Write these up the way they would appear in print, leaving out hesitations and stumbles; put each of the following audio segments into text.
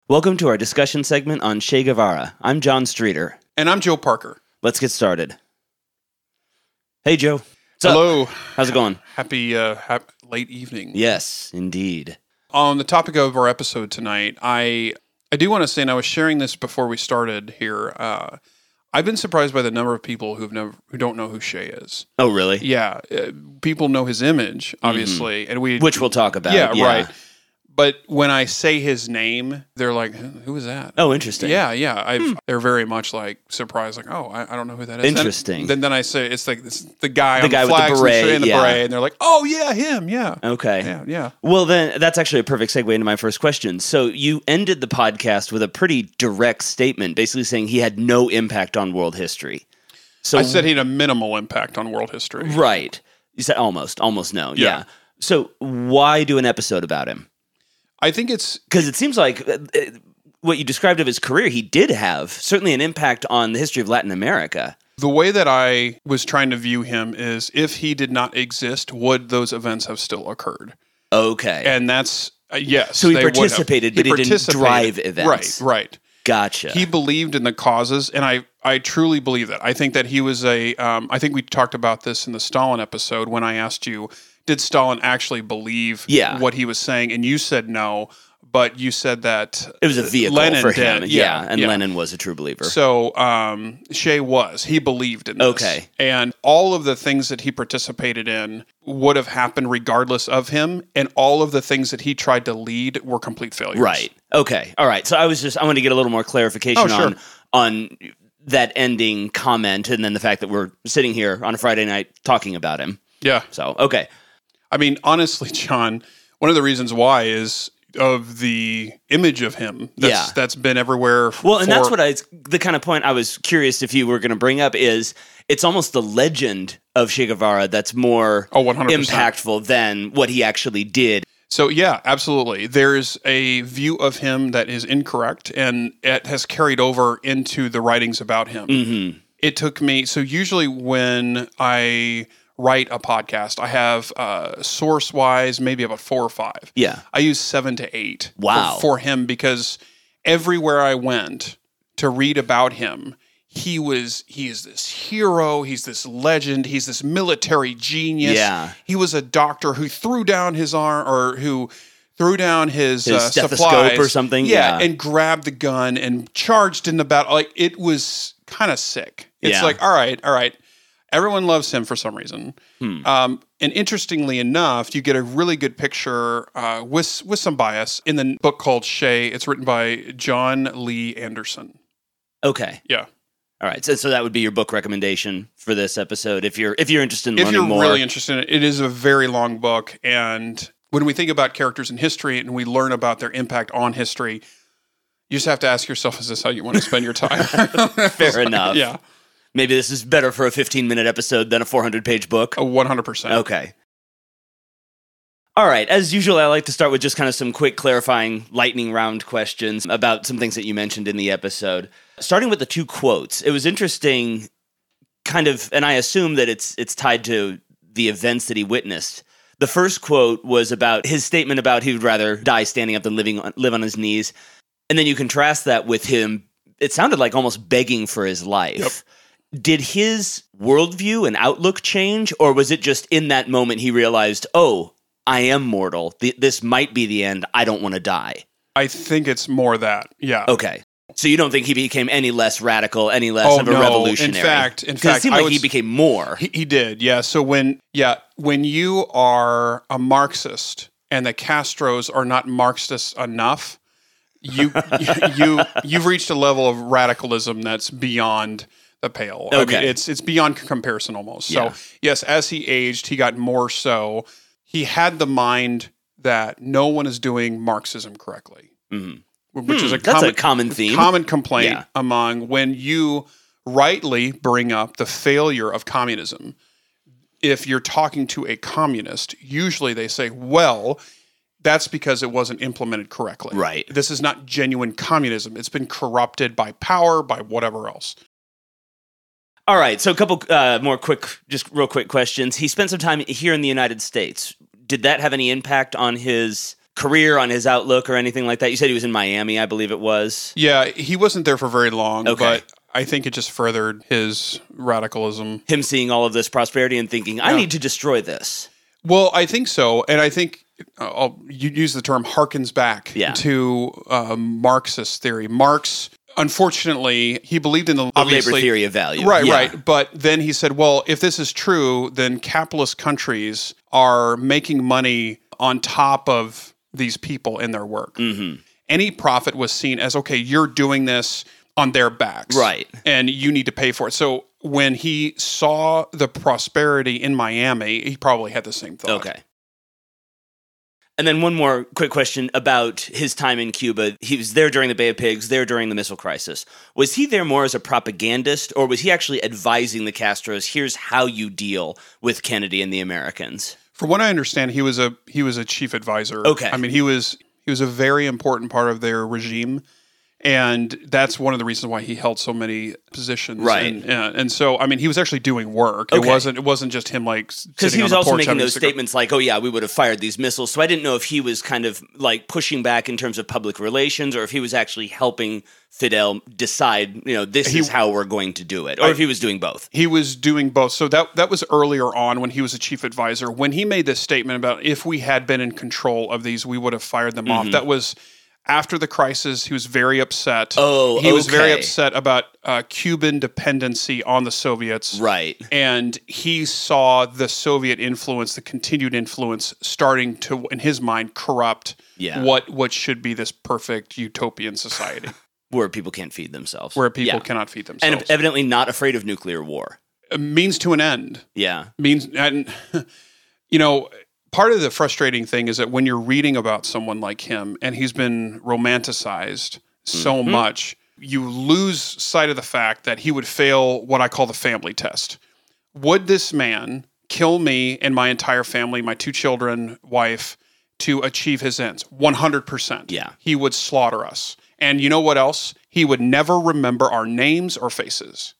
Welcome to our discussion segment on Che Guevara. I'm John Streeter. And I'm Joe Parker. Let's get started. Hey, Joe. What's Hello. up? How's it going? Happy late evening. Yes, indeed. On the topic of our episode tonight, I do want to say, and I was sharing this before we started here, I've been surprised by the number of people who don't know who Che is. Oh, really? Yeah. People know his image, obviously. And Which we'll talk about. Yeah, right. But when I say his name, they're like, who is that? Oh, interesting. Yeah. They're very much like surprised, like, oh, I don't know who that is. Interesting. Then I say, it's like the guy with the beret. And they're like, oh, yeah, him, yeah. Okay. Yeah. Well, then that's actually a perfect segue into my first question. So you ended the podcast with a pretty direct statement, basically saying he had no impact on world history. So I said he had a minimal impact on world history. Right. You said almost no. Yeah. So why do an episode about him? I think it's... Because it seems like what you described of his career, he did have certainly an impact on the history of Latin America. The way that I was trying to view him is, if he did not exist, would those events have still occurred? Okay. And that's, yes. So he participated, but he didn't drive events. Right. Gotcha. He believed in the causes, and I truly believe that. I think that he was I think we talked about this in the Stalin episode when I asked you, did Stalin actually believe what he was saying? And you said no, but you said that it was a vehicle Lenin for him. Did. And Lenin was a true believer. So Che he believed in this. Okay. And all of the things that he participated in would have happened regardless of him, and all of the things that he tried to lead were complete failures. Right. Okay. All right. So I want to get a little more clarification on that ending comment, and then the fact that we're sitting here on a Friday night talking about him. Yeah. So, okay. I mean, honestly, John, one of the reasons why is of the image of him that's been everywhere. Well, and that's what the kind of point I was curious if you were going to bring up is it's almost the legend of Che Guevara that's more 100%. impactful than what he actually did. So, yeah, absolutely. There's a view of him that is incorrect, and it has carried over into the writings about him. Mm-hmm. It took me, so usually when I write a podcast, I have source-wise maybe about 4 or 5. Yeah. I use 7 to 8 wow. for him, because everywhere I went to read about him, he is this hero, he's this legend, he's this military genius. Yeah. He was a doctor who threw down his arm, or who threw down his stethoscope supplies, or something. Yeah, and grabbed the gun and charged in the battle. Like, it was kind of sick. It's like, all right. Everyone loves him for some reason. And interestingly enough, you get a really good picture with some bias in the book called Che. It's written by John Lee Anderson. Okay. Yeah. All right. So that would be your book recommendation for this episode if you're interested in learning more. If you're really interested in it, it is a very long book. And when we think about characters in history and we learn about their impact on history, you just have to ask yourself, is this how you want to spend your time? Fair enough. Yeah. Maybe this is better for a 15-minute episode than a 400-page book. 100%. Okay. All right. As usual, I like to start with just kind of some quick clarifying lightning round questions about some things that you mentioned in the episode. Starting with the 2 quotes, it was interesting, kind of, and I assume that it's tied to the events that he witnessed. The first quote was about his statement about he would rather die standing up than live on his knees. And then you contrast that with him, it sounded like almost begging for his life. Yep. Did his worldview and outlook change, or was it just in that moment he realized, oh, I am mortal. This might be the end. I don't want to die. I think it's more that, yeah. Okay. So you don't think he became any less radical, any less of a revolutionary? In fact, it seemed like he became more. He did, yeah. So when you are a Marxist and the Castros are not Marxist enough, you've reached a level of radicalism that's beyond the pale. Okay. I mean, it's beyond comparison almost. Yeah. So yes, as he aged, he got more so. He had the mind that no one is doing Marxism correctly, which is that's a common theme, common complaint among when you rightly bring up the failure of communism. If you're talking to a communist, usually they say, well, that's because it wasn't implemented correctly. Right. This is not genuine communism. It's been corrupted by power, by whatever else. All right, so a couple real quick questions. He spent some time here in the United States. Did that have any impact on his career, on his outlook or anything like that? You said he was in Miami, I believe it was. Yeah, he wasn't there for very long, Okay. but I think it just furthered his radicalism. Him seeing all of this prosperity and thinking, I need to destroy this. Well, I think so. And I think you use the term harkens back to Marxist theory. Marx, unfortunately, he believed in the labor theory of value. Right. But then he said, well, if this is true, then capitalist countries are making money on top of these people in their work. Mm-hmm. Any profit was seen as, okay, you're doing this on their backs. Right. And you need to pay for it. So when he saw the prosperity in Miami, he probably had the same thought. Okay. And then one more quick question about his time in Cuba. He was there during the Bay of Pigs, there during the missile crisis. Was he there more as a propagandist, or was he actually advising the Castros, here's how you deal with Kennedy and the Americans? From what I understand, he was a chief advisor. Okay. I mean, he was a very important part of their regime. And that's one of the reasons why he held so many positions, right? And so, I mean, he was actually doing work. Okay. It wasn't just him like because he was also making those statements like, "Oh yeah, we would have fired these missiles." So I didn't know if he was kind of like pushing back in terms of public relations, or if he was actually helping Fidel decide, this is how we're going to do it, or if he was doing both. He was doing both. So that was earlier on when he was a chief advisor. When he made this statement about if we had been in control of these, we would have fired them off. That was after the crisis. He was very upset. He was very upset about Cuban dependency on the Soviets. Right. And he saw the Soviet influence, the continued influence, starting to, in his mind, corrupt what should be this perfect utopian society. Where people can't feed themselves. Where people cannot feed themselves. And evidently not afraid of nuclear war. Means to an end. Yeah. Part of the frustrating thing is that when you're reading about someone like him and he's been romanticized so much, you lose sight of the fact that he would fail what I call the family test. Would this man kill me and my entire family, my 2 children, wife, to achieve his ends? 100%. Yeah. He would slaughter us. And you know what else? He would never remember our names or faces.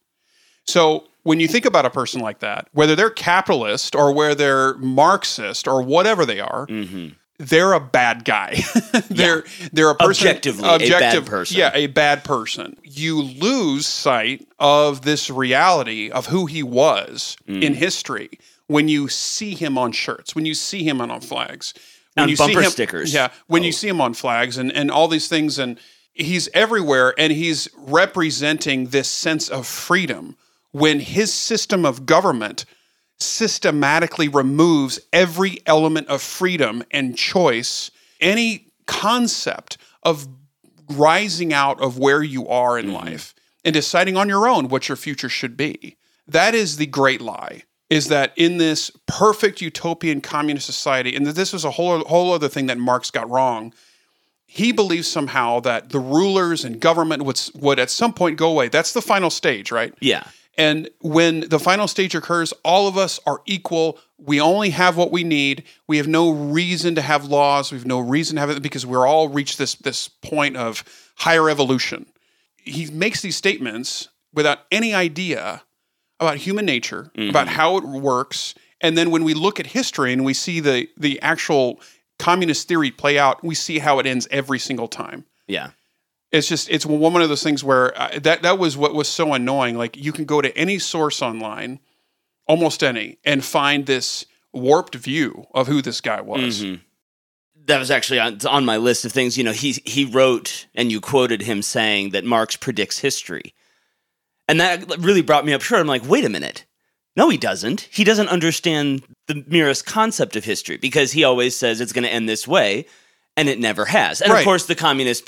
So when you think about a person like that, whether they're capitalist or whether they're Marxist or whatever they are, they're a bad guy. They're a person objectively a bad person. Yeah, a bad person. You lose sight of this reality of who he was in history when you see him on shirts, when you see him on flags, when you bumper see him, stickers. Yeah, when you see him on flags and all these things, and he's everywhere, and he's representing this sense of freedom. When his system of government systematically removes every element of freedom and choice, any concept of rising out of where you are in life and deciding on your own what your future should be. That is the great lie, is that in this perfect utopian communist society, and this was a whole other thing that Marx got wrong, he believes somehow that the rulers and government would at some point go away. That's the final stage, right? Yeah. And when the final stage occurs, all of us are equal. We only have what we need. We have no reason to have laws. We have no reason to have it because we're all reached this point of higher evolution. He makes these statements without any idea about human nature, about how it works. And then when we look at history and we see the actual communist theory play out, we see how it ends every single time. Yeah. It's one of those things where that was what was so annoying. Like you can go to any source online, almost any, and find this warped view of who this guy was. That was actually on my list of things. He wrote, and you quoted him saying that Marx predicts history. And that really brought me up short. I'm like, wait a minute. No, he doesn't. He doesn't understand the merest concept of history because he always says it's going to end this way. And it never has. And of course, the communist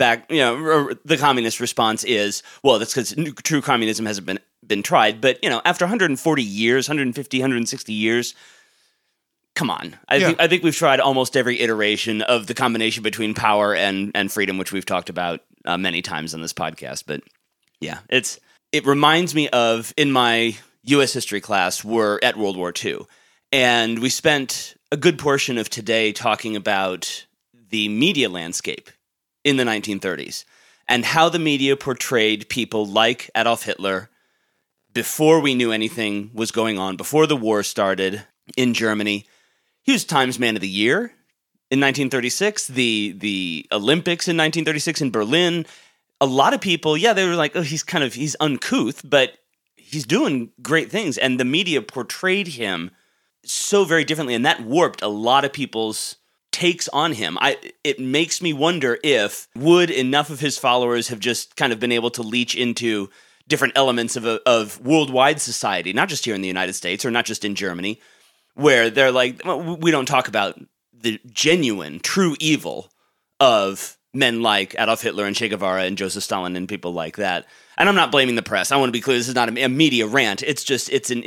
the communist response is, well, that's because true communism hasn't been tried. But, after 140 years, 150, 160 years, come on. I think we've tried almost every iteration of the combination between power and freedom, which we've talked about many times on this podcast. But yeah, it reminds me of, in my U.S. history class, we're at World War II. And we spent a good portion of today talking about the media landscape in the 1930s and how the media portrayed people like Adolf Hitler before we knew anything was going on, before the war started in Germany. He was Times Man of the Year in 1936, the Olympics in 1936 in Berlin. A lot of people, they were like, oh, he's uncouth, but he's doing great things. And the media portrayed him so very differently, and that warped a lot of people's takes on him. It makes me wonder if would enough of his followers have just kind of been able to leach into different elements of worldwide society, not just here in the United States or not just in Germany, where they're like, well, we don't talk about the genuine, true evil of men like Adolf Hitler and Che Guevara and Joseph Stalin and people like that. And I'm not blaming the press. I want to be clear. This is not a media rant. It's just it's an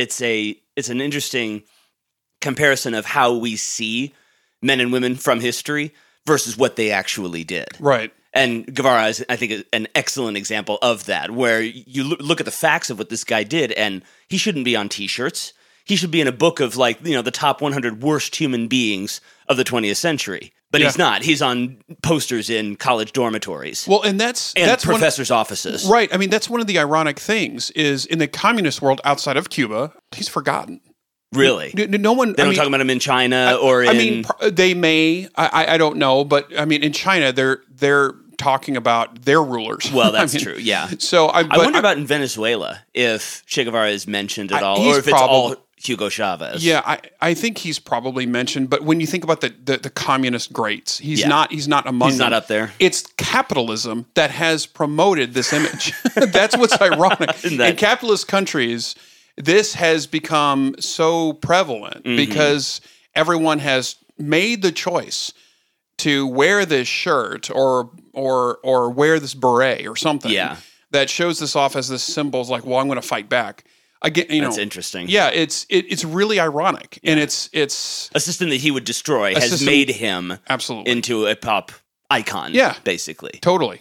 interesting comparison of how we see men and women from history versus what they actually did. Right. And Guevara is, I think, an excellent example of that, where you look at the facts of what this guy did, and he shouldn't be on T-shirts. He should be in a book of, like, the top 100 worst human beings of the 20th century. But he's not. He's on posters in college dormitories. Well, and that's professors' offices. Right. I mean, that's one of the ironic things is in the communist world outside of Cuba, he's forgotten. Really? No one. They don't talk about him in China or in. I mean, they may. I don't know, but I mean, in China, they're talking about their rulers. Well, that's true. Yeah. So I wonder about in Venezuela if Che Guevara is mentioned at all, or if it's all Hugo Chavez. Yeah, I think he's probably mentioned, but when you think about the communist greats, he's not among them. He's not up there. It's capitalism that has promoted this image. That's what's ironic. In capitalist countries, this has become so prevalent because everyone has made the choice to wear this shirt or wear this beret or something that shows this off as this symbol. Is like, well, I'm going to fight back. Again, that's interesting. Yeah, it's really ironic, and it's a system that he would destroy has made him absolutely into a pop icon. Yeah, basically, totally.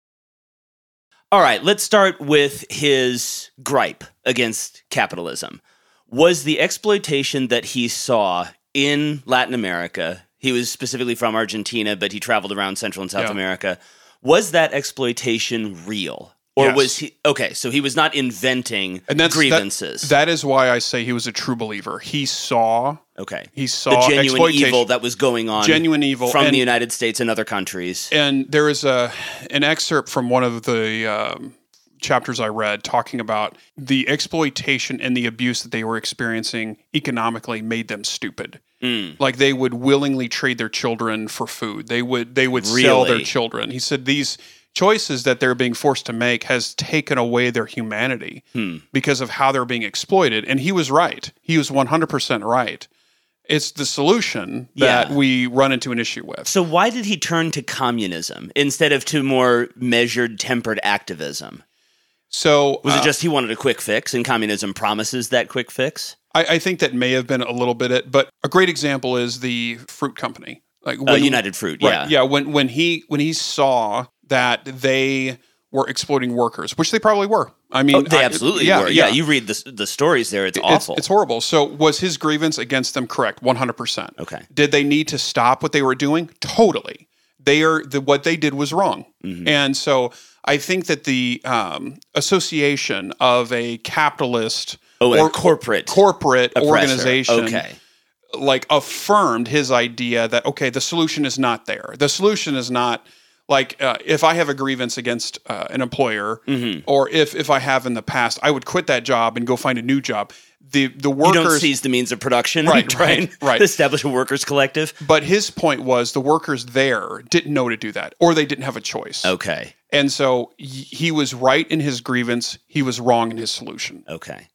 All right, let's start with his gripe against capitalism. Was the exploitation that he saw in Latin America? He was specifically from Argentina, but he traveled around Central and South America. Was that exploitation real? Or was he... Okay, so he was not inventing grievances. That is why I say he was a true believer. He saw... Okay. He saw the genuine evil that was going on. Genuine evil. From the United States and other countries. And there is an excerpt from one of the chapters I read talking about the exploitation and the abuse that they were experiencing economically made them stupid. Like they would willingly trade their children for food. They would sell their children. He said these choices that they're being forced to make has taken away their humanity because of how they're being exploited. And he was right. He was 100% right. It's the solution that we run into an issue with. So why did he turn to communism instead of to more measured, tempered activism? So was it just he wanted a quick fix, and communism promises that quick fix? I think that may have been a little bit it, but a great example is the fruit company, like United Fruit. Right, yeah. When he saw that they were exploiting workers, which they probably were. I mean, they absolutely were. Yeah, you read the stories there; it's awful. It's horrible. So, was his grievance against them correct? 100%. Okay. Did they need to stop what they were doing? Totally. What they did was wrong, and so I think that the association of a capitalist or corporate organization, like affirmed his idea that the solution is not there. The solution is not. Like, if I have a grievance against an employer, or if I have in the past, I would quit that job and go find a new job. The workers... You don't seize the means of production and try and establish a workers' collective? But his point was the workers there didn't know to do that, or they didn't have a choice. Okay. And so he was right in his grievance. He was wrong in his solution. Okay.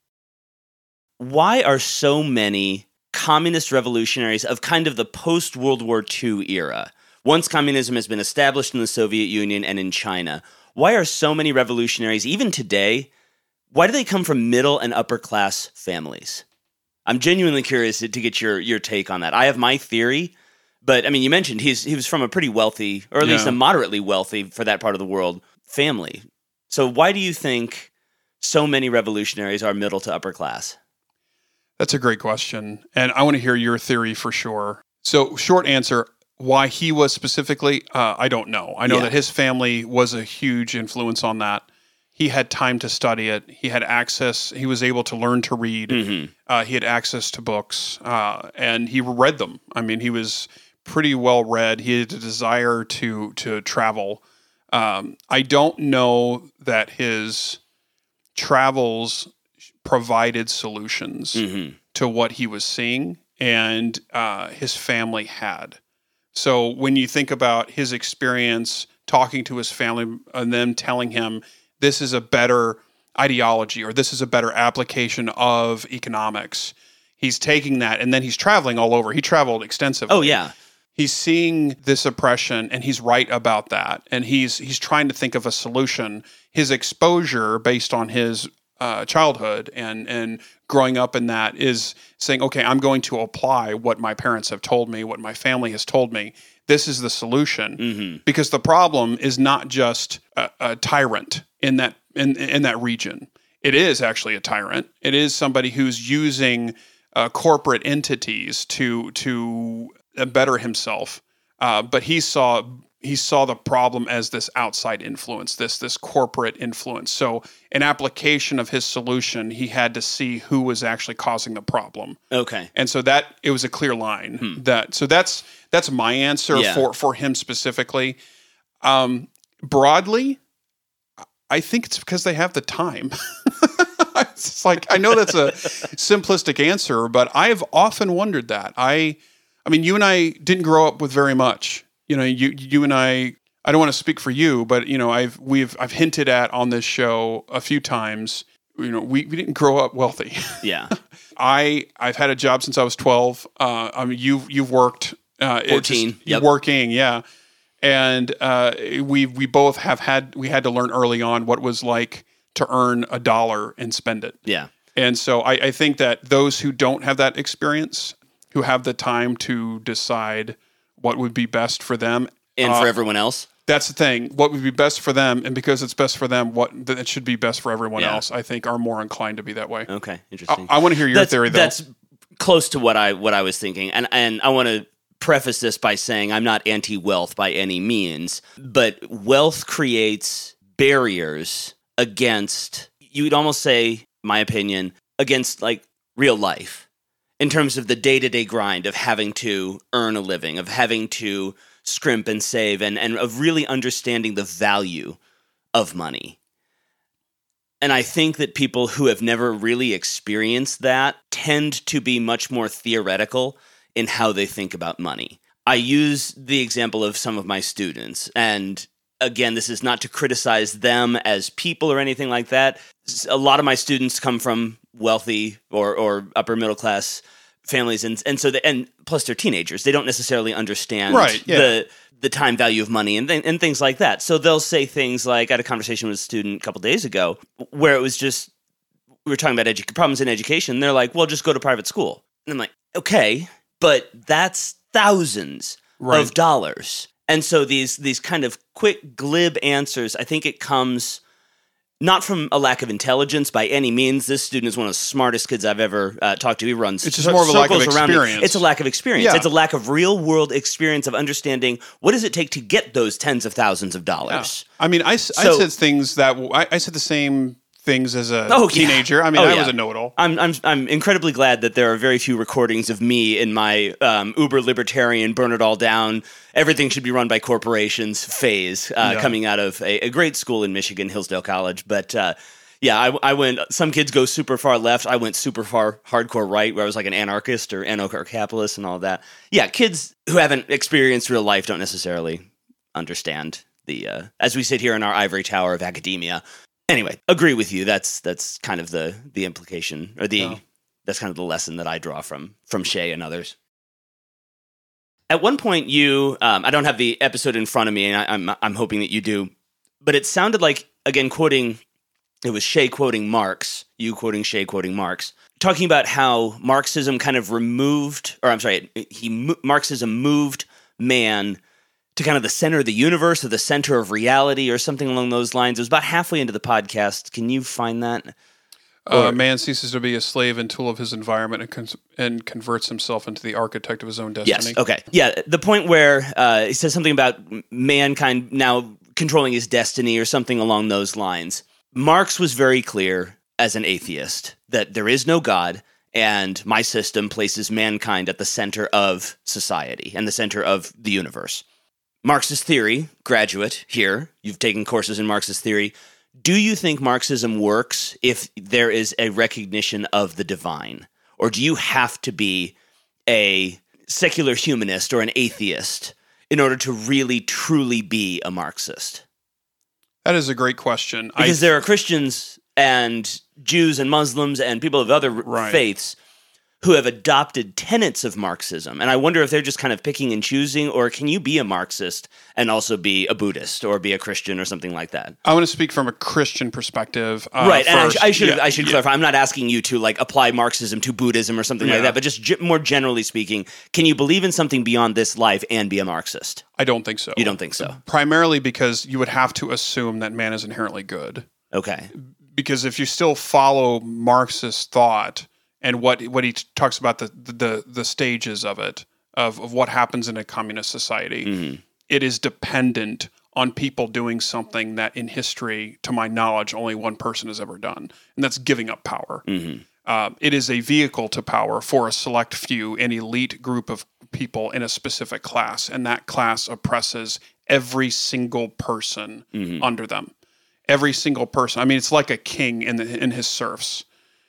Why are so many communist revolutionaries of kind of the post-World War II era... Once communism has been established in the Soviet Union and in China, why are so many revolutionaries, even today, why do they come from middle and upper class families? I'm genuinely curious to get your take on that. I have my theory, but I mean, you mentioned he was from a pretty wealthy, or at least a moderately wealthy for that part of the world, family. So why do you think so many revolutionaries are middle to upper class? That's a great question, and I want to hear your theory for sure. So short answer, why he was specifically, I don't know. I know that his family was a huge influence on that. He had time to study it. He had access. He was able to learn to read. He had access to books, and he read them. I mean, he was pretty well read. He had a desire to travel. I don't know that his travels provided solutions to what he was seeing, and his family had. So when you think about his experience talking to his family and them telling him this is a better ideology or this is a better application of economics, he's taking that and then he's traveling all over. He traveled extensively. Oh, yeah. He's seeing this oppression and he's right about that. And he's trying to think of a solution. His exposure based on his childhood and growing up in that is saying, okay, I'm going to apply what my parents have told me, what my family has told me. This is the solution, because the problem is not just a tyrant in that region. It is actually a tyrant. It is somebody who's using corporate entities to better himself. But he saw the problem as this outside influence, this corporate influence. So an application of his solution, he had to see who was actually causing the problem. Okay. And so that it was a clear line. That's my answer for him specifically. Broadly, I think it's because they have the time. It's like, I know that's a simplistic answer, but I've often wondered that. I mean, you and I didn't grow up with very much. You know, you and I don't want to speak for you, but you know, I've hinted at on this show a few times, you know, we didn't grow up wealthy. Yeah. I've had a job since I was 12. I mean, you've worked 14. Yep. Working, yeah. And we both had to learn early on what it was like to earn $1 and spend it. Yeah. And so I think that those who don't have that experience, who have the time to decide what would be best for them. And for everyone else? That's the thing. What would be best for them, and because it's best for them, that should be best for everyone else, I think, are more inclined to be that way. Okay, interesting. I want to hear your theory, though. That's close to what I was thinking. And I want to preface this by saying I'm not anti-wealth by any means, but wealth creates barriers against, you would almost say, my opinion, against like real life. In terms of the day-to-day grind of having to earn a living, of having to scrimp and save, and of really understanding the value of money. And I think that people who have never really experienced that tend to be much more theoretical in how they think about money. I use the example of some of my students, and again, this is not to criticize them as people or anything like that. A lot of my students come from wealthy or upper middle class families, and so and plus they're teenagers. They don't necessarily understand the time value of money and things like that. So they'll say things like, I had a conversation with a student a couple days ago where it was just, we were talking about problems in education. They're like, well, just go to private school. And I'm like, okay, but that's thousands of dollars. And so these kind of quick, glib answers, I think it comes not from a lack of intelligence by any means. This student is one of the smartest kids I've ever talked to. He runs it's just more of a lack of experience. It's a lack of experience. Yeah. It's a lack of real-world experience of understanding what does it take to get those tens of thousands of dollars. Yeah. I mean, I said things that I said the same things as a teenager. Yeah. I mean, I was a know-it-all. I'm incredibly glad that there are very few recordings of me in my uber libertarian, burn it all down, everything should be run by corporations phase coming out of a great school in Michigan, Hillsdale College. But I went, some kids go super far left. I went super far hardcore right, where I was like an anarchist or anarcho-capitalist and all that. Yeah, kids who haven't experienced real life don't necessarily understand as we sit here in our ivory tower of academia. Anyway, agree with you. That's kind of the implication, or that's kind of the lesson that I draw from Shay and others. At one point, you I don't have the episode in front of me, and I'm hoping that you do, but it sounded like, again, it was Shay quoting Marx, you quoting Shay quoting Marx, talking about how Marxism kind of Marxism moved man to kind of the center of the universe, or the center of reality, or something along those lines. It was about halfway into the podcast. Can you find that? Man ceases to be a slave and tool of his environment and converts himself into the architect of his own destiny. Yes, okay. Yeah, the point where he says something about mankind now controlling his destiny or something along those lines. Marx was very clear as an atheist that there is no God and my system places mankind at the center of society and the center of the universe. Marxist theory, graduate here, you've taken courses in Marxist theory. Do you think Marxism works if there is a recognition of the divine? Or do you have to be a secular humanist or an atheist in order to really, truly be a Marxist? That is a great question. Because there are Christians and Jews and Muslims and people of other faiths who have adopted tenets of Marxism. And I wonder if they're just kind of picking and choosing, or can you be a Marxist and also be a Buddhist or be a Christian or something like that? I want to speak from a Christian perspective. Right, and I should clarify. I'm not asking you to like apply Marxism to Buddhism or something like that, but just more generally speaking, can you believe in something beyond this life and be a Marxist? I don't think so. You don't think so? Primarily because you would have to assume that man is inherently good. Okay. Because if you still follow Marxist thought and what he talks about the stages of it, of what happens in a communist society, it is dependent on people doing something that in history, to my knowledge, only one person has ever done, and that's giving up power. It is a vehicle to power for a select few, an elite group of people in a specific class, and that class oppresses every single person under them. Every single person. I mean, it's like a king in his serfs.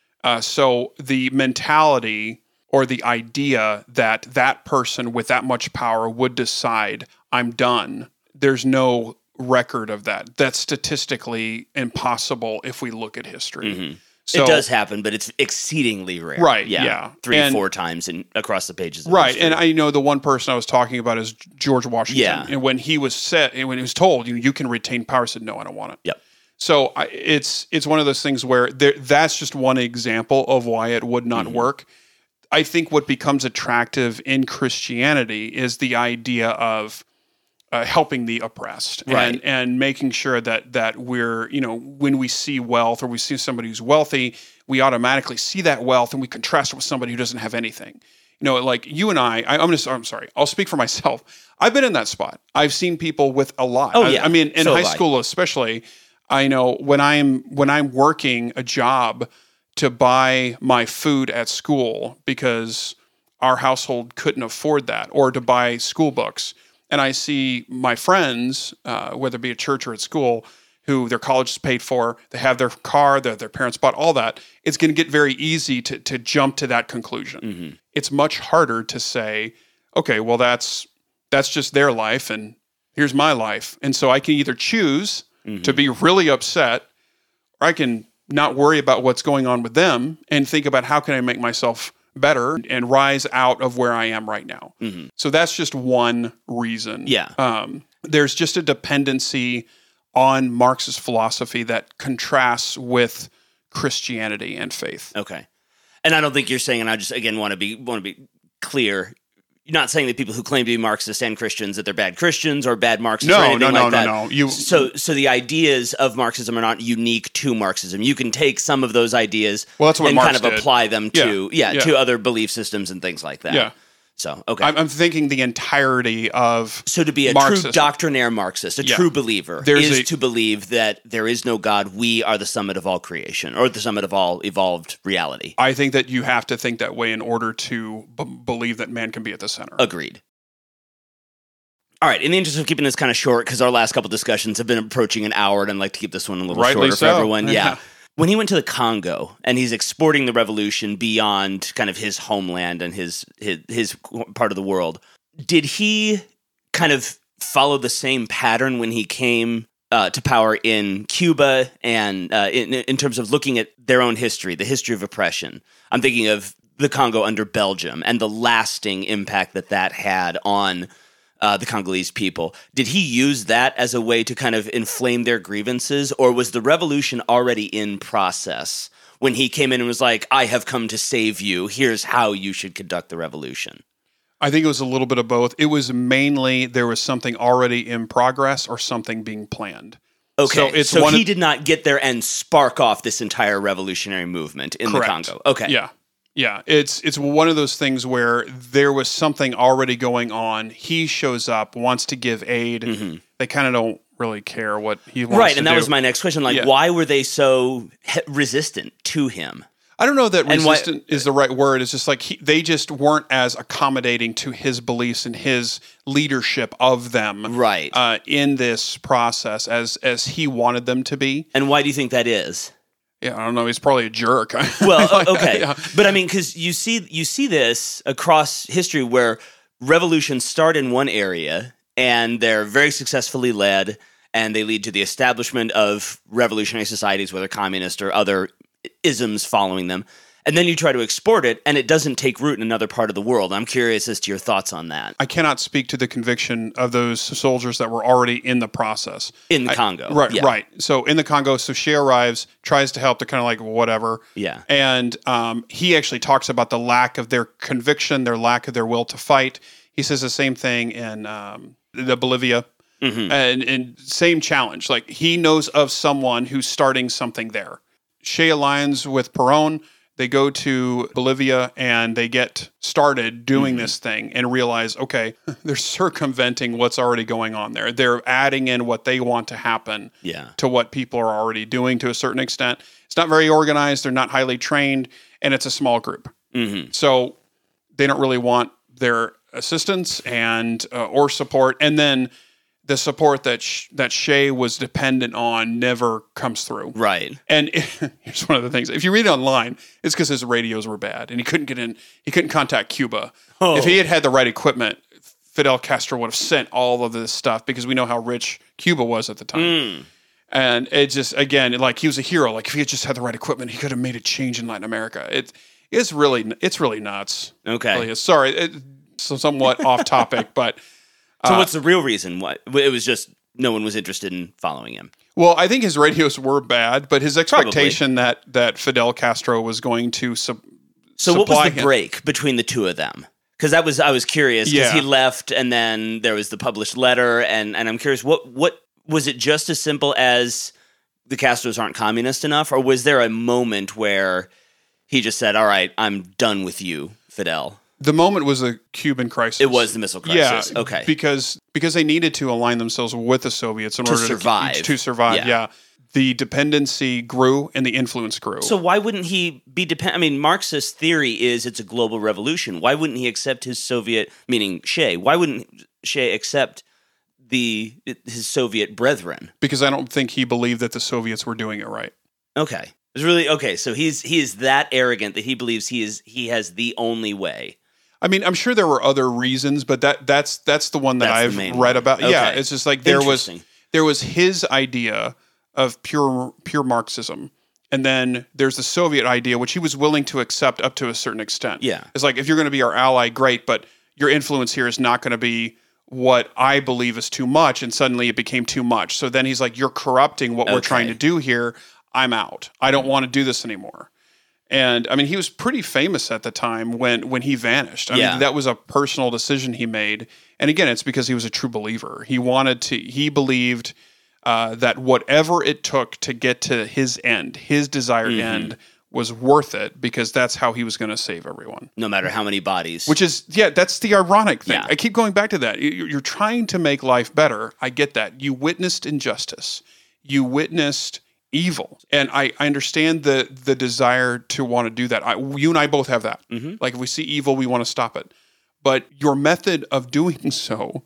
So the mentality or the idea that that person with that much power would decide, I'm done, there's no record of that. That's statistically impossible if we look at history. So, it does happen, but it's exceedingly rare. Right, yeah. 3-4 times across the pages of right, history. and I know the one person I was talking about is George Washington. Yeah. And when he was told, you can retain power, he said, no, I don't want it. Yep. So it's one of those things where that's just one example of why it would not work. I think what becomes attractive in Christianity is the idea of helping the oppressed and making sure that we're, when we see wealth or we see somebody who's wealthy, we automatically see that wealth and we contrast it with somebody who doesn't have anything. Like you and I'm sorry, I'll speak for myself. I've been in that spot. I've seen people with a lot. Oh, yeah. I mean, in high school especially, I know when I'm working a job to buy my food at school because our household couldn't afford that, or to buy school books, and I see my friends, whether it be at church or at school, who their college is paid for, they have their car, their parents bought all that, it's going to get very easy to jump to that conclusion. It's much harder to say, okay, well that's just their life and here's my life. And so I can either choose to be really upset, or I can not worry about what's going on with them and think about how can I make myself better and rise out of where I am right now. So that's just one reason. Yeah. There's just a dependency on Marxist philosophy that contrasts with Christianity and faith. Okay. And I don't think you're saying, and I just again want to be clear, you're not saying that people who claim to be Marxists and Christians that they're bad Christians or bad Marxists or anything like that. No. So the ideas of Marxism are not unique to Marxism. You can take some of those ideas that's what and Marx kind of did. Apply them to other belief systems and things like that. Yeah. So, okay. I'm thinking the entirety of So to be a Marxism. true doctrinaire Marxist, a true believer, is to believe that there is no God, we are the summit of all creation, or the summit of all evolved reality. I think that you have to think that way in order to believe that man can be at the center. Agreed. All right, in the interest of keeping this kind of short, because our last couple discussions have been approaching an hour, and I'd like to keep this one a little shorter for everyone. Yeah. When he went to the Congo and he's exporting the revolution beyond kind of his homeland and his part of the world, did he kind of follow the same pattern when he came to power in Cuba and in terms of looking at their own history, the history of oppression? I'm thinking of the Congo under Belgium and the lasting impact that had on the Congolese people. Did he use that as a way to kind of inflame their grievances, or was the revolution already in process when he came in and was like, I have come to save you, here's how you should conduct the revolution? I think it was a little bit of both. It was mainly there was something already in progress or something being planned. Okay, so he did not get there and spark off this entire revolutionary movement in the Congo. Okay. Yeah, it's one of those things where there was something already going on. He shows up, wants to give aid. They kind of don't really care what he wants to do. Right, and that was my next question. Why were they so resistant to him? I don't know that And why- resistant is the right word. It's just like they just weren't as accommodating to his beliefs and his leadership of them, Right. in this process as he wanted them to be. And why do you think that is? Yeah, I don't know. He's probably a jerk. Well, okay, Yeah. but I mean, because you see this across history where revolutions start in one area and they're very successfully led, and they lead to the establishment of revolutionary societies, whether communist or other isms following them. And then you try to export it, and it doesn't take root in another part of the world. I'm curious as to your thoughts on that. I cannot speak to the conviction of those soldiers that were already in the process. In the Congo. Right, Yeah. right. So in the Congo, so Shea arrives, tries to help. They're kind of like, whatever. Yeah. And he actually talks about the lack of their conviction, their lack of their will to fight. He says the same thing in the Bolivia. Mm-hmm. And same challenge. Like, he knows of someone who's starting something there. Shea aligns with Perón. They go to Bolivia and they get started doing this thing and realize, okay, they're circumventing what's already going on there. They're adding in what they want to happen to what people are already doing to a certain extent. It's not very organized. They're not highly trained, and it's a small group. Mm-hmm. So they don't really want their assistance and or support. And then the support that Shea was dependent on never comes through. Right. And here's one of the things. If you read it online, it's because his radios were bad and he couldn't get in. He couldn't contact Cuba. Oh. If he had had the right equipment, Fidel Castro would have sent all of this stuff, because we know how rich Cuba was at the time. And it just, again, like, he was a hero. Like, if he had just had the right equipment, he could have made a change in Latin America. It's really nuts. Okay. It really is. Sorry, it's somewhat off topic, but... So what's the real reason why? It was just no one was interested in following him. Well, I think his radios were bad, but his expectation that Fidel Castro was going to So what was the break between the two of them? Because I was curious, because he left, and then there was the published letter, and I'm curious, what was it? Just as simple as the Castros aren't communist enough, or was there a moment where he just said, "All right, I'm done with you, Fidel"? The moment was the Cuban crisis. It was the missile crisis. Yeah, okay. Because they needed to align themselves with the Soviets in order survive. To survive. Yeah. The dependency grew and the influence grew. So why wouldn't he be dependent? I mean, Marxist theory is it's a global revolution. Why wouldn't he accept his Soviet, meaning Shea? Why wouldn't Shea accept his Soviet brethren? Because I don't think he believed that the Soviets were doing it right. Okay. It's really okay. So he is that arrogant that he believes he has the only way. I mean, I'm sure there were other reasons, but that's the one that I've read about. Okay. Yeah, it's just like there was his idea of pure Marxism, and then there's the Soviet idea, which he was willing to accept up to a certain extent. Yeah, it's like, if you're going to be our ally, great, but your influence here is not going to be what I believe is too much, and suddenly it became too much. So then he's like, you're corrupting what we're trying to do here. I'm out. I don't want to do this anymore. And I mean, he was pretty famous at the time when he vanished. I mean, that was a personal decision he made. And again, it's because he was a true believer. He believed that whatever it took to get to his end, his desired end, was worth it, because that's how he was going to save everyone. No matter how many bodies. Which is, that's the ironic thing. Yeah. I keep going back to that. You're trying to make life better. I get that. You witnessed injustice. You witnessed evil. And I understand the desire to want to do that. You and I both have that. Mm-hmm. Like, if we see evil, we want to stop it. But your method of doing so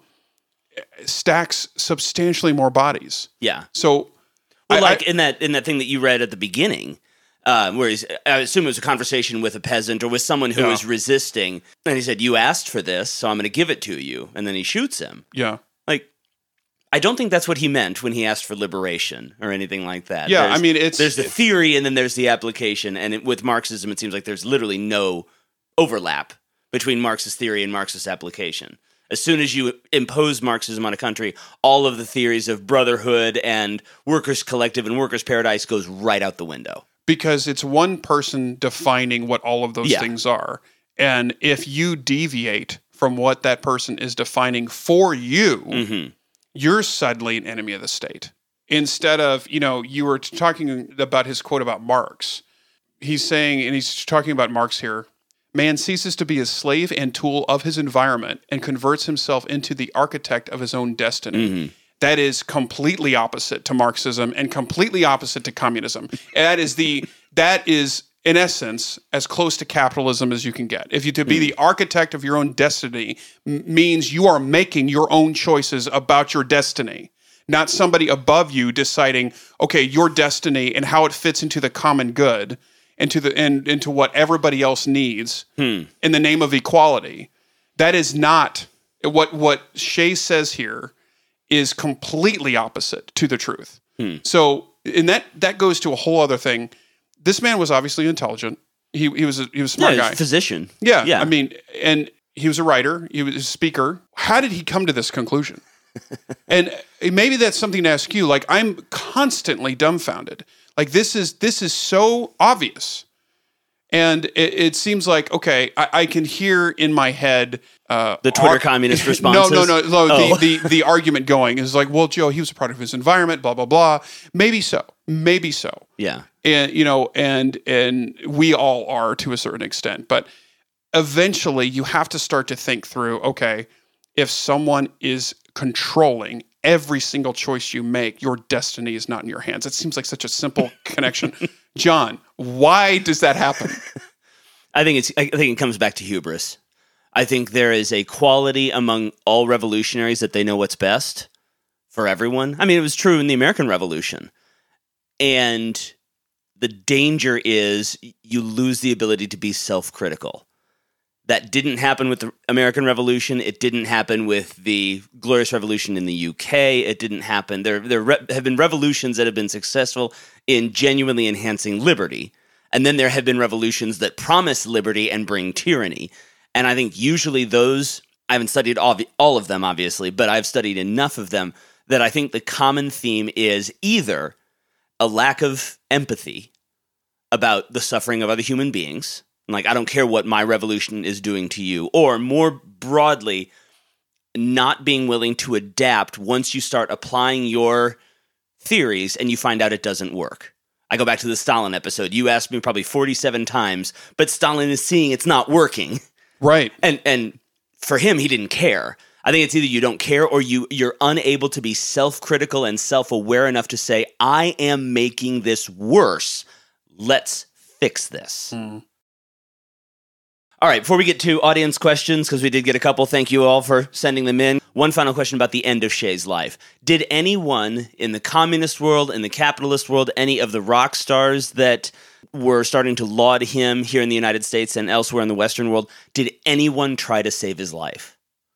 stacks substantially more bodies. Yeah. So, in that thing that you read at the beginning, where I assume it was a conversation with a peasant or with someone who was resisting, and he said, "You asked for this, so I'm going to give it to you," and then he shoots him. Yeah. Like, I don't think that's what he meant when he asked for liberation or anything like that. Yeah, I mean, there's the theory and then there's the application, and with Marxism, it seems like there's literally no overlap between Marxist theory and Marxist application. As soon as you impose Marxism on a country, all of the theories of brotherhood and workers' collective and workers' paradise goes right out the window. Because it's one person defining what all of those things are. And if you deviate from what that person is defining for you, you're suddenly an enemy of the state. Instead of, you were talking about his quote about Marx. He's saying, and he's talking about Marx here, man ceases to be a slave and tool of his environment and converts himself into the architect of his own destiny. That is completely opposite to Marxism and completely opposite to communism. That is in essence, as close to capitalism as you can get. If you to be the architect of your own destiny means you are making your own choices about your destiny, not somebody above you deciding, okay, your destiny and how it fits into the common good, into what everybody else needs in the name of equality. That is not what Shay says here. Is completely opposite to the truth. So, and that goes to a whole other thing. This man was obviously intelligent. He was a smart guy. Physician. Yeah. I mean, and he was a writer. He was a speaker. How did he come to this conclusion? And maybe that's something to ask you. Like, I'm constantly dumbfounded. Like, this is so obvious. And it seems like, okay, I can hear in my head the Twitter communist responses. No. The argument going is like, well, Joe, he was a product of his environment, blah blah blah. Maybe so. Yeah. And and we all are to a certain extent, but eventually you have to start to think through. Okay, if someone is controlling every single choice you make, your destiny is not in your hands. It seems like such a simple connection. John, why does that happen? I think it comes back to hubris. I think there is a quality among all revolutionaries that they know what's best for everyone. I mean, it was true in the American Revolution. And the danger is you lose the ability to be self-critical. That didn't happen with the American Revolution. It didn't happen with the Glorious Revolution in the UK. It didn't happen. There have been revolutions that have been successful in genuinely enhancing liberty. And then there have been revolutions that promise liberty and bring tyranny. And I think usually those, I haven't studied all of them, obviously, but I've studied enough of them that I think the common theme is either a lack of empathy about the suffering of other human beings, like, I don't care what my revolution is doing to you, or more broadly, not being willing to adapt once you start applying your theories and you find out it doesn't work. I go back to the Stalin episode. You asked me probably 47 times, but Stalin is seeing it's not working. Right. And for him, he didn't care. I think it's either you don't care or you're unable to be self-critical and self-aware enough to say, I am making this worse. Let's fix this. All right, before we get to audience questions, because we did get a couple, thank you all for sending them in. One final question about the end of Shay's life. Did anyone in the communist world, in the capitalist world, any of the rock stars that were starting to laud him here in the United States and elsewhere in the Western world, did anyone try to save his life?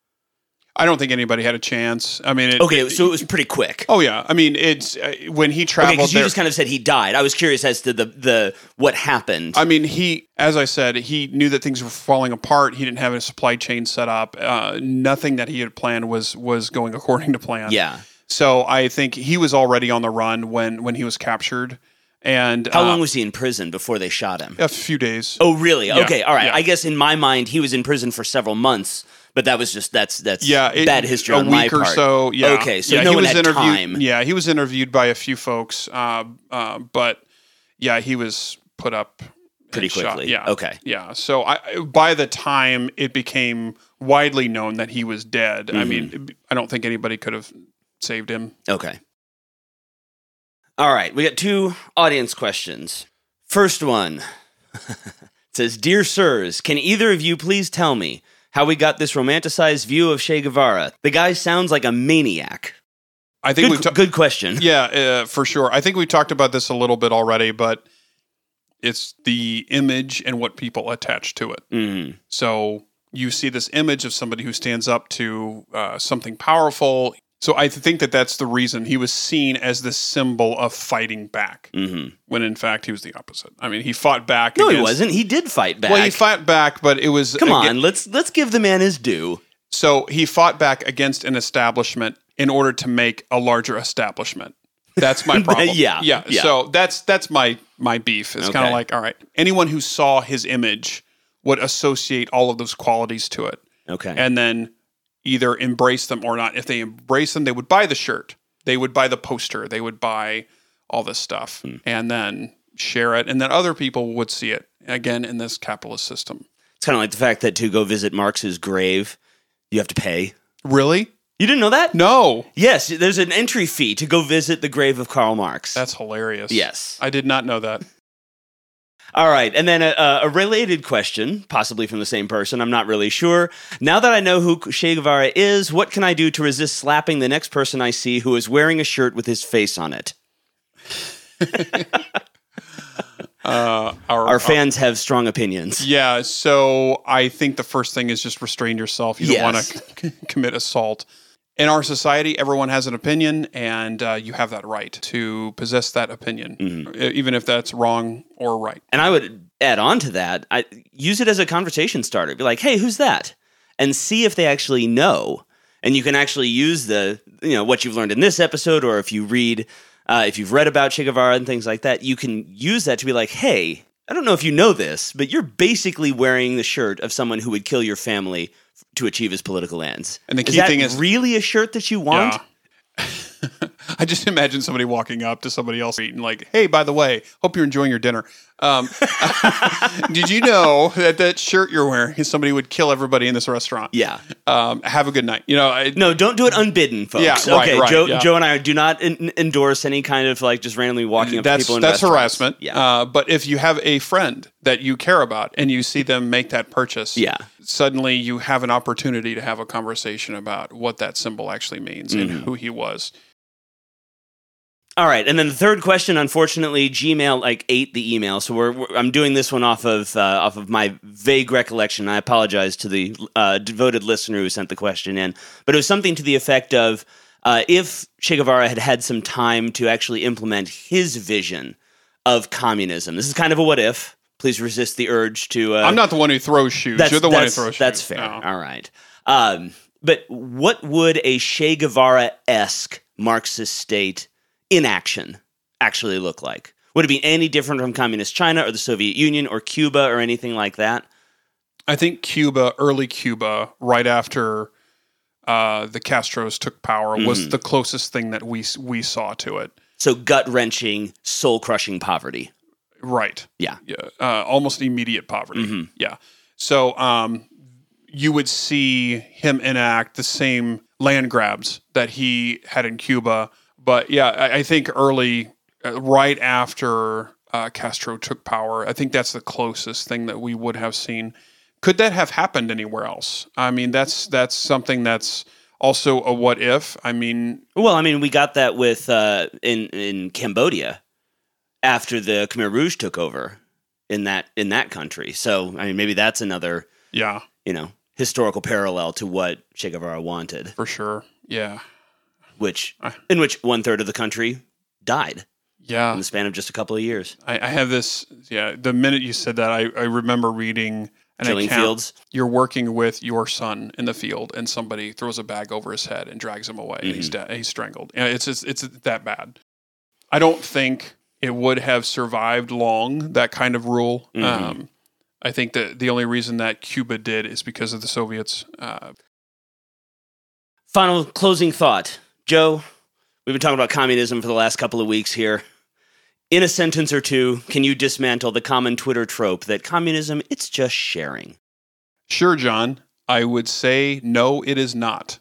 I don't think anybody had a chance. I mean, so it was pretty quick. Oh yeah, I mean, it's when he traveled. Because you just kind of said he died. I was curious as to the what happened. I mean, as I said, he knew that things were falling apart. He didn't have a supply chain set up. Nothing that he had planned was going according to plan. Yeah. So I think he was already on the run when he was captured. And how long was he in prison before they shot him? A few days. Oh, really? Yeah. Okay, all right. Yeah. I guess in my mind he was in prison for several months. But that was just that's bad history on my part. A week or so, yeah. Okay, so no one had time. Yeah, he was interviewed by a few folks, but yeah, he was put up pretty quickly. Shot. Yeah, okay, yeah. So by the time it became widely known that he was dead, I mean, I don't think anybody could have saved him. Okay. All right, we got two audience questions. First one says, "Dear sirs, can either of you please tell me how we got this romanticized view of Che Guevara? The guy sounds like a maniac." I think good question. Yeah, for sure. I think we talked about this a little bit already, but it's the image and what people attach to it. Mm-hmm. So you see this image of somebody who stands up to something powerful. So I think that's the reason he was seen as the symbol of fighting back, when in fact he was the opposite. I mean, he fought back. No, he wasn't. He did fight back. Well, he fought back, but it was... Come on, let's give the man his due. So he fought back against an establishment in order to make a larger establishment. That's my problem. Yeah. So that's my beef. It's kind of like, all right, anyone who saw his image would associate all of those qualities to it. Okay. And then either embrace them or not. If they embrace them, they would buy the shirt. They would buy the poster. They would buy all this stuff and then share it. And then other people would see it, again, in this capitalist system. It's kind of like the fact that to go visit Marx's grave, you have to pay. Really? You didn't know that? No. Yes, there's an entry fee to go visit the grave of Karl Marx. That's hilarious. Yes. I did not know that. All right, and then a related question, possibly from the same person, I'm not really sure. Now that I know who Che Guevara is, what can I do to resist slapping the next person I see who is wearing a shirt with his face on it? Our fans have strong opinions. Yeah, so I think the first thing is just restrain yourself. You don't want to commit assault. In our society, everyone has an opinion, and you have that right to possess that opinion, even if that's wrong or right. And I would add on to that, use it as a conversation starter. Be like, hey, who's that? And see if they actually know. And you can actually use what you've learned in this episode, or if you read, if you've read about Che Guevara and things like that, you can use that to be like, hey, I don't know if you know this, but you're basically wearing the shirt of someone who would kill your family to achieve his political ends. And the key thing is really a shirt that you want? Yeah. I just imagine somebody walking up to somebody else eating like, hey, by the way, hope you're enjoying your dinner. Did you know that shirt you're wearing is somebody would kill everybody in this restaurant? Yeah. Have a good night. No, don't do it unbidden, folks. Yeah, okay, right, Joe and I do not endorse any kind of just randomly walking up to people in That's restaurants. harassment. Yeah. But if you have a friend that you care about and you see them make that purchase, suddenly you have an opportunity to have a conversation about what that symbol actually means and who he was. All right, and then the third question, unfortunately, Gmail ate the email, so I'm doing this one off of my vague recollection. I apologize to the devoted listener who sent the question in, but it was something to the effect of if Che Guevara had some time to actually implement his vision of communism. This is kind of a what if. Please resist the urge to. I'm not the one who throws shoes. You're the one who throws shoes. That's fair. No. All right, but what would a Che Guevara-esque Marxist state in action actually look like? Would it be any different from communist China or the Soviet Union or Cuba or anything like that? I think Cuba, early Cuba, right after the Castros took power, was the closest thing that we saw to it. So gut-wrenching, soul-crushing poverty. Right. Yeah. Almost immediate poverty. Yeah. So you would see him enact the same land grabs that he had in Cuba. But yeah, I think early, right after Castro took power, I think that's the closest thing that we would have seen. Could that have happened anywhere else? I mean, that's something that's also a what if. We got that with in Cambodia after the Khmer Rouge took over in that country. So maybe that's another historical parallel to what Che Guevara wanted. For sure. Yeah. In which 1/3 of the country died. Yeah. In the span of just a couple of years. I have this. Yeah. The minute you said that, I remember reading an Killing account. fields. You're working with your son in the field, and somebody throws a bag over his head and drags him away, and he's dead. He's strangled. It's that bad. I don't think it would have survived long, that kind of rule. I think that the only reason that Cuba did is because of the Soviets. Final closing thought. Joe, we've been talking about communism for the last couple of weeks here. In a sentence or two, can you dismantle the common Twitter trope that communism, it's just sharing? Sure, John. I would say no, it is not.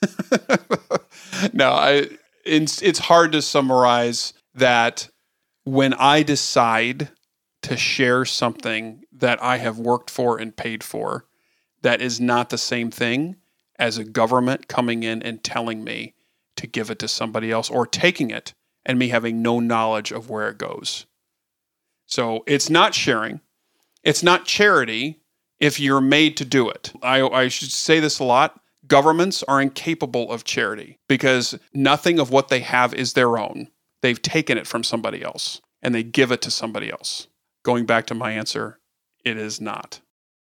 No, it's hard to summarize that when I decide to share something that I have worked for and paid for, that is not the same thing as a government coming in and telling me to give it to somebody else, or taking it and me having no knowledge of where it goes. So it's not sharing. It's not charity if you're made to do it. I should say this a lot. Governments are incapable of charity because nothing of what they have is their own. They've taken it from somebody else and they give it to somebody else. Going back to my answer, it is not.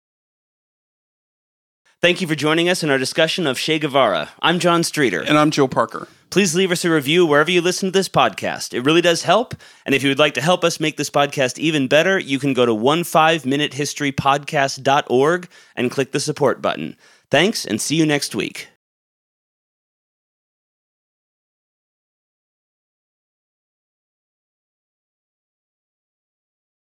Thank you for joining us in our discussion of Che Guevara. I'm John Streeter. And I'm Joe Parker. Please leave us a review wherever you listen to this podcast. It really does help. And if you would like to help us make this podcast even better, you can go to 15minutehistorypodcast.org and click the support button. Thanks, and see you next week.